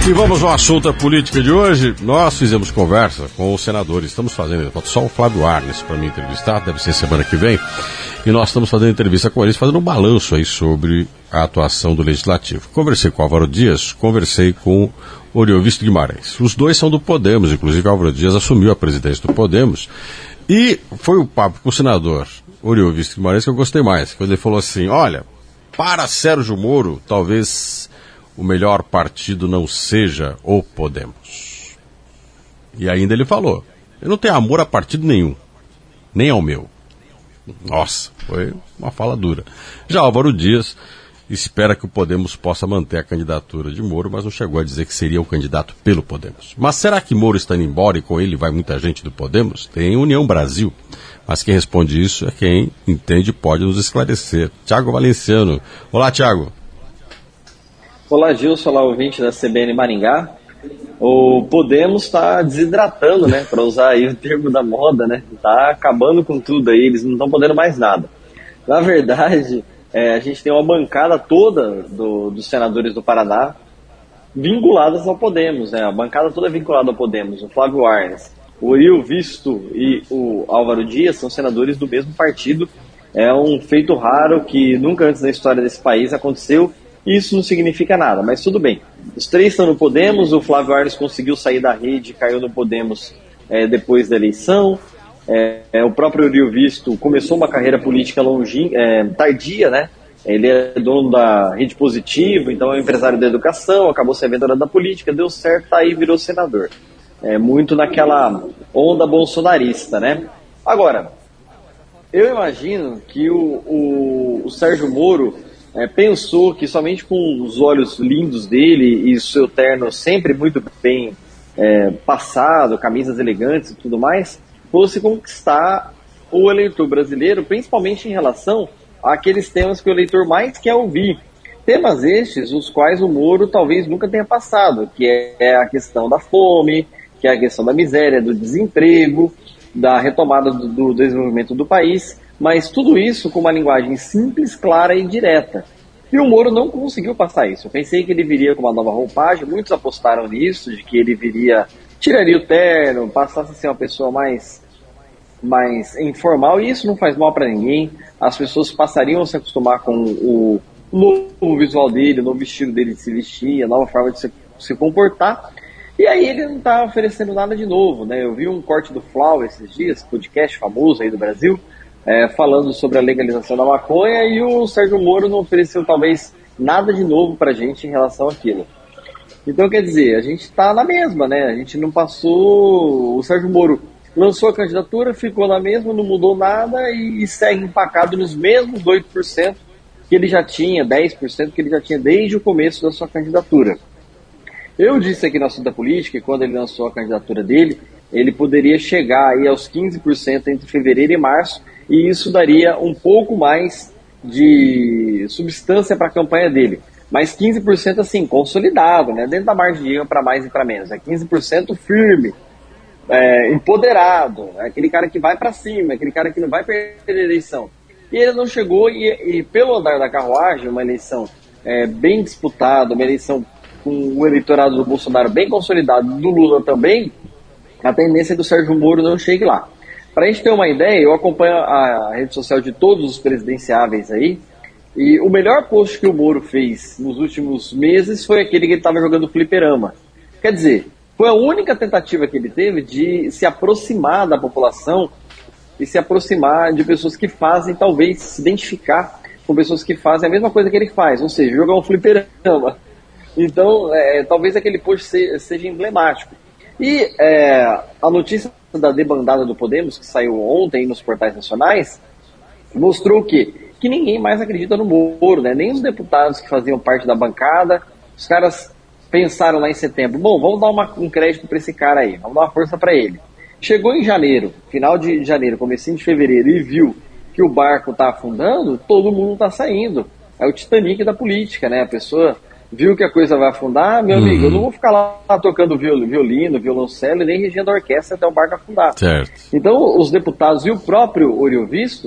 E vamos ao assunto da política de hoje. Nós fizemos conversa com os senadores. Estamos fazendo, falta só o Flávio Arnes para me entrevistar, deve ser semana que vem. E nós estamos fazendo entrevista com eles, fazendo um balanço aí sobre a atuação do Legislativo. Conversei com o Álvaro Dias, conversei com o Oriovisto Guimarães. Os dois são do Podemos, inclusive o Álvaro Dias assumiu a presidência do Podemos. E foi o papo com o senador Oriovisto Guimarães que eu gostei mais. Quando ele falou assim, olha, para Sérgio Moro, talvez o melhor partido não seja o Podemos. E ainda ele falou, eu não tenho amor a partido nenhum, nem ao meu. Nossa, foi uma fala dura. Já Álvaro Dias espera que o Podemos possa manter a candidatura de Moro, mas não chegou a dizer que seria o candidato pelo Podemos. Mas será que Moro está indo embora e com ele vai muita gente do Podemos? Tem União Brasil, mas quem responde isso é quem entende e pode nos esclarecer. Tiago Valenciano. Olá, Tiago. Olá, Gilson, olá, ouvinte da CBN Maringá. O Podemos está desidratando, né, para usar aí o termo da moda, né, está acabando com tudo aí, eles não estão podendo mais nada. Na verdade, a gente tem uma bancada toda dos senadores do Paraná vinculadas ao Podemos, né, a bancada toda vinculada ao Podemos, o Flávio Arnes, o Oriovisto e o Álvaro Dias são senadores do mesmo partido, é um feito raro que nunca antes na história desse país aconteceu. Isso não significa nada, mas tudo bem. Os três estão no Podemos, o Flávio Arnes conseguiu sair da rede, caiu no Podemos depois da eleição. O próprio Oriovisto começou uma carreira política tardia, né? Ele é dono da Rede Positivo, então é um empresário da educação, acabou se aventurando da política, deu certo, tá aí, virou senador. Muito naquela onda bolsonarista, né? Agora, eu imagino que o Sérgio Moro pensou que somente com os olhos lindos dele e seu terno sempre muito bem passado, camisas elegantes e tudo mais, fosse conquistar o eleitor brasileiro, principalmente em relação àqueles temas que o eleitor mais quer ouvir. Temas estes, os quais o Moro talvez nunca tenha passado, que é a questão da fome, que é a questão da miséria, do desemprego, da retomada do desenvolvimento do país, mas tudo isso com uma linguagem simples, clara e direta. E o Moro não conseguiu passar isso. Eu pensei que ele viria com uma nova roupagem, muitos apostaram nisso, de que ele tiraria o terno, passasse a ser uma pessoa mais informal, e isso não faz mal para ninguém. As pessoas passariam a se acostumar com o novo visual dele, o novo estilo dele de se vestir, a nova forma de se comportar. E aí ele não está oferecendo nada de novo, né? Eu vi um corte do Flow esses dias, podcast famoso aí do Brasil, falando sobre a legalização da maconha, e o Sérgio Moro não ofereceu talvez nada de novo pra gente em relação àquilo. Então, quer dizer, a gente está na mesma, né? A gente não passou... O Sérgio Moro lançou a candidatura, ficou na mesma, não mudou nada e segue empacado nos mesmos 8% que ele já tinha, 10% que ele já tinha desde o começo da sua candidatura. Eu disse aqui na assunto da política que quando ele lançou a candidatura dele, ele poderia chegar aí aos 15% entre fevereiro e março, e isso daria um pouco mais de substância para a campanha dele. Mas 15% assim, consolidado, né? Dentro da margem de erro para mais e para menos. 15% firme, empoderado, aquele cara que vai para cima, aquele cara que não vai perder a eleição. E ele não chegou, e pelo andar da carruagem, uma eleição bem disputada, uma eleição com o eleitorado do Bolsonaro bem consolidado, do Lula também, a tendência é do Sérgio Moro não chegue lá. Para a gente ter uma ideia, eu acompanho a rede social de todos os presidenciáveis aí, e o melhor post que o Moro fez nos últimos meses foi aquele que ele estava jogando fliperama. Quer dizer, foi a única tentativa que ele teve de se aproximar da população e se aproximar de pessoas que fazem, talvez, se identificar com pessoas que fazem a mesma coisa que ele faz, ou seja, jogar um fliperama. Então, talvez aquele post seja emblemático. E a notícia da debandada do Podemos, que saiu ontem nos portais nacionais, mostrou o quê? Que ninguém mais acredita no Moro, né? Nem os deputados que faziam parte da bancada. Os caras pensaram lá em setembro, bom, vamos dar um crédito para esse cara aí, vamos dar uma força para ele. Chegou em janeiro, final de janeiro, comecinho de fevereiro, e viu que o barco está afundando, todo mundo está saindo. É o Titanic da política, né? A pessoa viu que a coisa vai afundar, meu amigo, eu não vou ficar lá tocando violino, violoncelo e nem regendo a orquestra até o barco afundar. Certo. Então, os deputados e o próprio Oriovisto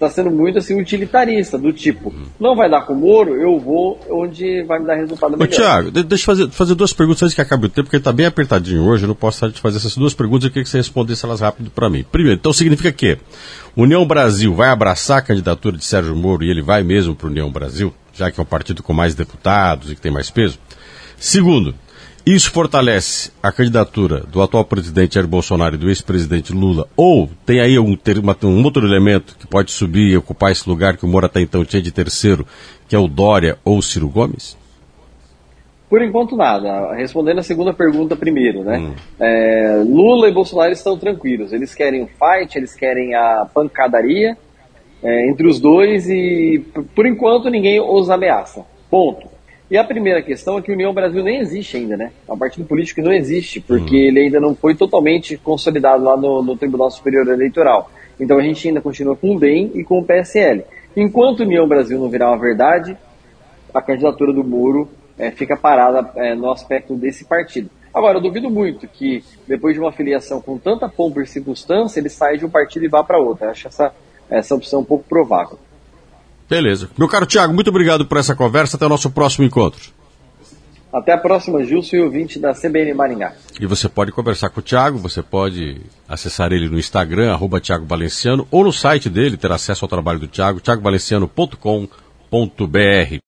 está sendo muito assim utilitarista, do tipo, não vai dar com o Moro, eu vou onde vai me dar resultado melhor. Ô, Tiago, deixa eu fazer duas perguntas antes que acabe o tempo, porque ele está bem apertadinho hoje, eu não posso te fazer essas duas perguntas, eu queria que você respondesse elas rápido para mim. Primeiro, então significa que União Brasil vai abraçar a candidatura de Sérgio Moro e ele vai mesmo para União Brasil, já que é um partido com mais deputados e que tem mais peso? Segundo, isso fortalece a candidatura do atual presidente Jair Bolsonaro e do ex-presidente Lula? Ou tem aí um outro elemento que pode subir e ocupar esse lugar que o Moro até então tinha de terceiro, que é o Dória ou o Ciro Gomes? Por enquanto nada. Respondendo a segunda pergunta primeiro, né? Lula e Bolsonaro estão tranquilos. Eles querem o fight, eles querem a pancadaria entre os dois e, por enquanto, ninguém os ameaça. Ponto. E a primeira questão é que a União Brasil nem existe ainda, né? É um partido político que não existe, porque ele ainda não foi totalmente consolidado lá no Tribunal Superior Eleitoral. Então a gente ainda continua com o DEM e com o PSL. Enquanto a União Brasil não virar uma verdade, a candidatura do Moro fica parada no aspecto desse partido. Agora, eu duvido muito que, depois de uma filiação com tanta pompa e circunstância, ele saia de um partido e vá para outro. Eu acho essa opção um pouco provável. Beleza. Meu caro Tiago, muito obrigado por essa conversa. Até o nosso próximo encontro. Até a próxima, Gilson e ouvinte da CBN Maringá. E você pode conversar com o Tiago, você pode acessar ele no Instagram, @Tiago Valenciano, ou no site dele, ter acesso ao trabalho do Tiago, tiagovalenciano.com.br.